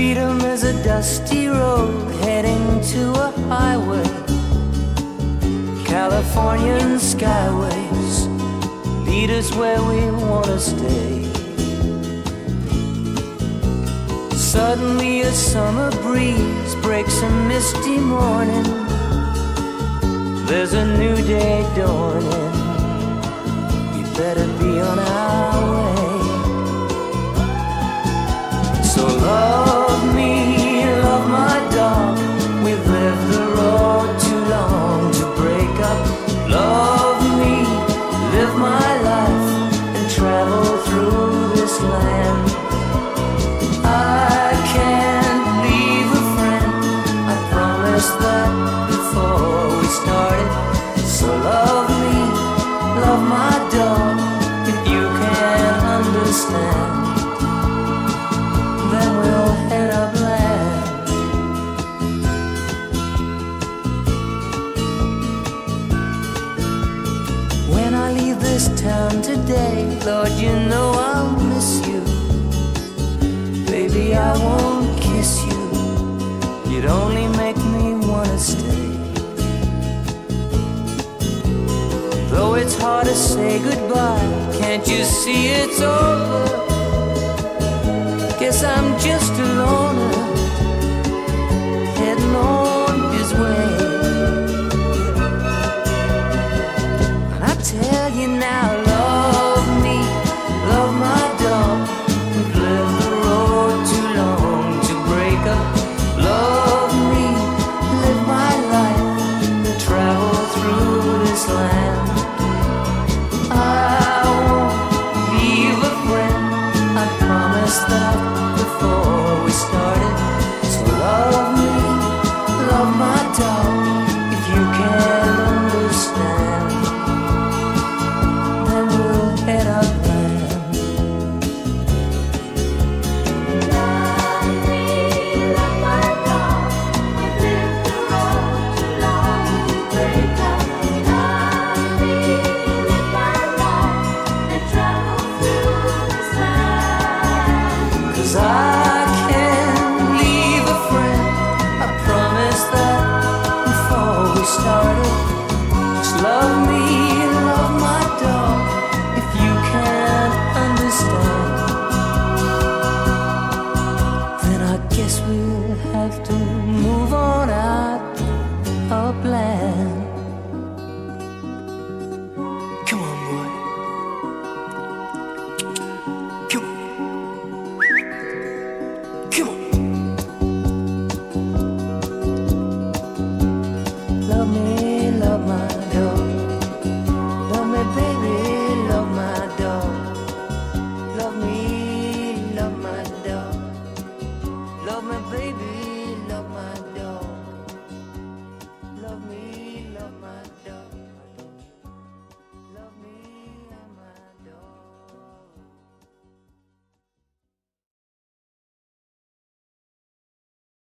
Freedom is a dusty road heading to a highway. Californian skyways lead us where we want to stay. Suddenly a summer breeze breaks a misty morning. There's a new day dawning. We better be on our way. So love me, love my dog. We've lived the road too long to break up. Love me, live my life, and travel through this land. I can't leave a friend, I promised that before we started. So love me, love my dog. If you can't understand, then we'll head upland. When I leave this town today, Lord, you know I'll miss you. Baby, I won't kiss you. You'd only make me wanna stay. Though it's hard to say goodbye, can't you see it's over?